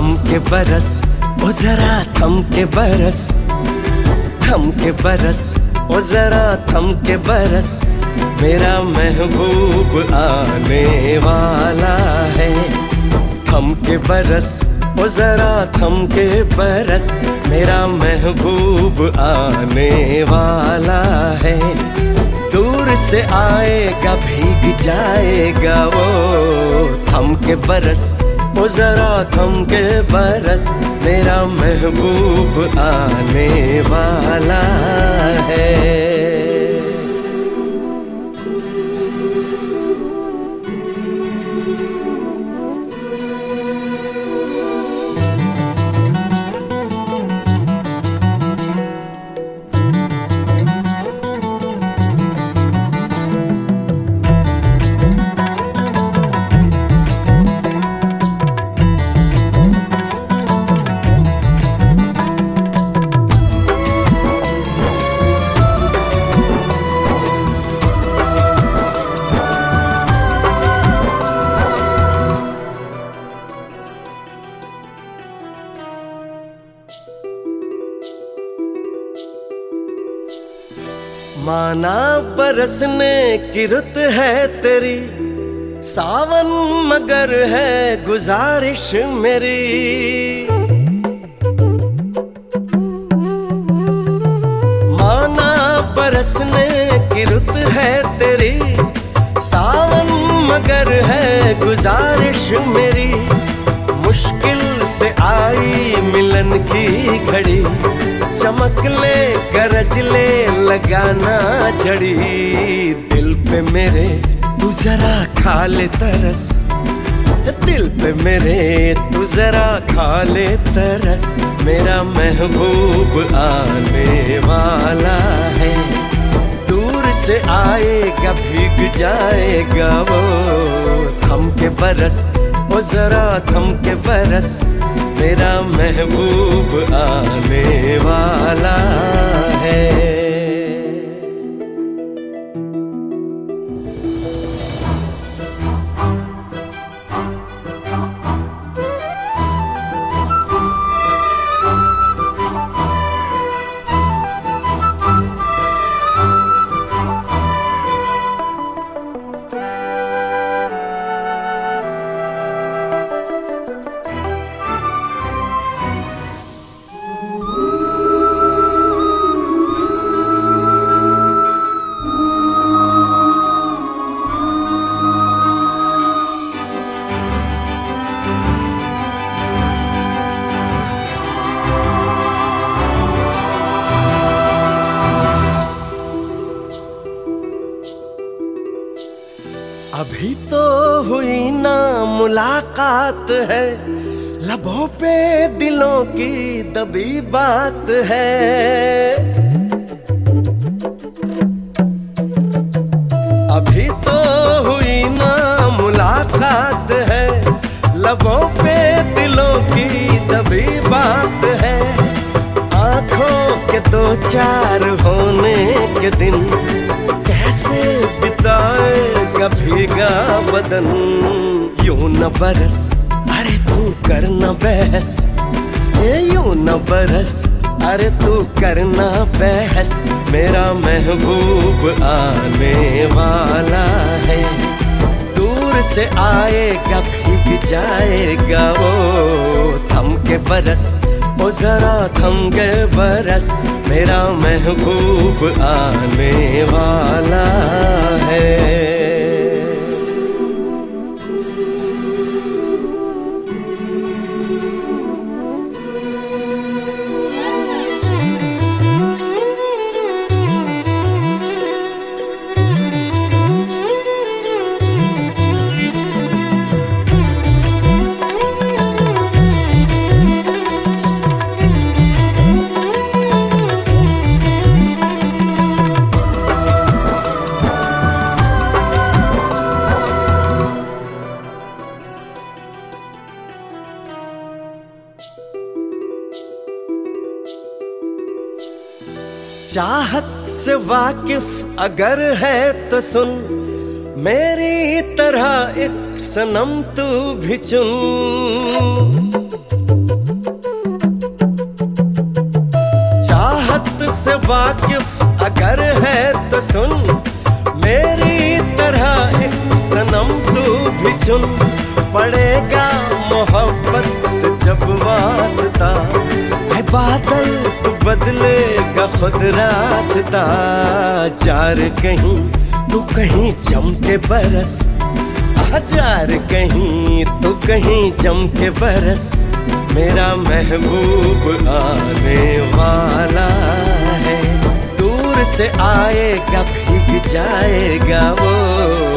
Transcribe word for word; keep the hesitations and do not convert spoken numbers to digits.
थम के बरस, ओ जरा थम के बरस, थम के बरस, ओ जरा थम के बरस, मेरा महबूब आने वाला है। थम के बरस, ओ जरा थम के बरस, मेरा महबूब आने वाला है। दूर से आएगा भीग जाएगा वो, थम के बरस, ओ जरा थम के बरस, मेरा महबूब आने वाला है। माना बरसने की रुत है तेरी, सावन मगर है गुजारिश मेरी। माना बरसने की रुत है तेरी, सावन मगर है गुजारिश मेरी। मुश्किल से आई मिलन की घड़ी, चमक ले गरज ले लगाना झड़ी। दिल पे मेरे तू जरा खा ले तरस, दिल पे मेरे तू जरा खा ले तरस, मेरा महबूब आने वाला है। दूर से आएगा भीग जाएगा वो, थम के बरस, ओ जरा थम के बरस, मेरा महबूब आने वाला है। अभी तो हुई ना मुलाकात है, लबों पे दिलों की दबी बात है। अभी तो हुई ना मुलाकात है, लबों पे दिलों की दबी बात है। आंखों के दो चार होने के दिन, कैसे बिताएगा भीगा बदन। यूं न बरस, अरे तू कर न बहस, यूं न बरस, अरे तू करना बहस, मेरा महबूब आने वाला है। दूर से आएगा भीग जाएगा वो, थम के बरस, ओ जरा थम के बरस, मेरा महबूब आने वाला है। चाहत से वाकिफ अगर है तो सुन, मेरी तरह एक सनम तू भी चुन। वाकिफ अगर है तो सुन, मेरी तरह एक सनम तू भी चुन। पड़ेगा मोहब्बत से जब वास्ता, है बादल तो बदलेगा खुद रास्ता। जार कहीं तू कहीं जम के बरस, हजार कहीं तू कहीं जम के बरस। मेरा महबूब आने वाला है, दूर से आएगा भीग जाएगा वो।